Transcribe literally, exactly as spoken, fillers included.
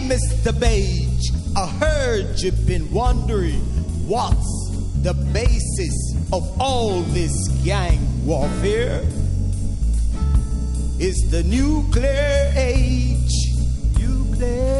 Mister Page, I heard you've been wondering what's the basis of all this gang warfare. It's the nuclear age. Nuclear